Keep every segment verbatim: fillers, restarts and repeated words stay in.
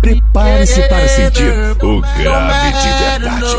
Prepare-se para sentir o grave de verdade.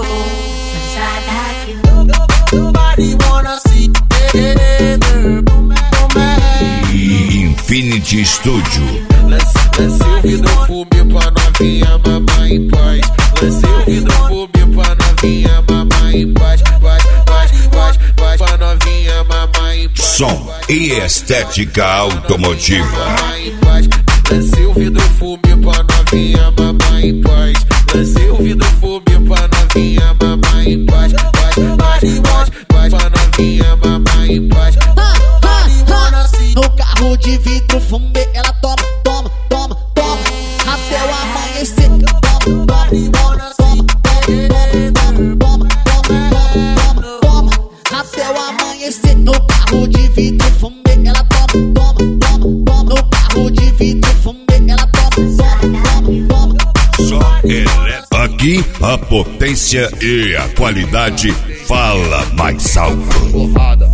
Infinity Studio. Lancei o vidro fumê pra novinha mamar em paz. Lancei o vidro fumê pra novinha mamar em paz. Paz, paz, paz, paz, pra novinha mamar em paz. Som e estética automotiva. Lancei o vidro fumê pra novinha mamar em paz. Lancei o vidro fumê pra novinha mamar em paz. Paz, paz, paz, paz, pra novinha mamar em paz. No carro de vidro fumê, ela toma, toma, toma, toma, até o amanhecer. Toma, toma, toma, toma, toma, toma, toma, toma, até o amanhecer. No carro de vidro fumê, ela toma, toma, toma, toma. No carro de vidro fumê, ela toma, toma, toma, toma. Só elétrico. Aqui a potência e a qualidade fala mais alto. Porrada.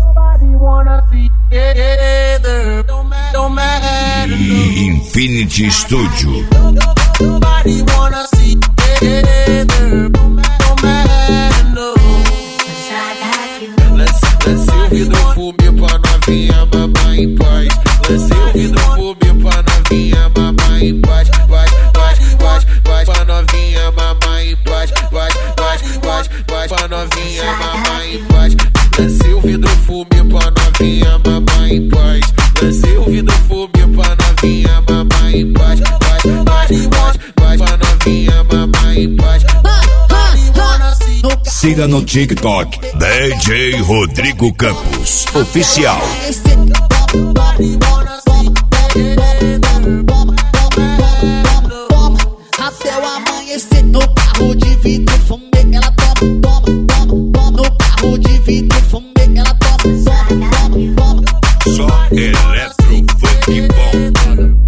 Infinity Studio. Lancei o vidro fumê pra novinha mamar em paz. Lancei o vidro fumê pra novinha mamar em paz. Paz, paz, paz, paz, pra novinha mamar em paz. Paz, paz, paz, paz, pra novinha mamar em paz. Lancei o vidro fumê pra novinha mamar em paz. Lancei o vidro fumê pra novinha mamar em paz. Paz, paz, paz, paz, pra novinha mamar em paz. Siga no TikTok D J Rodrigo Campos Oficial. Até o amanhecer. No carro de vidro fumê, ela toma, toma, toma, toma. No carro de vidro fumê, ela toma, toma, toma, toma. Só eletro funk bom.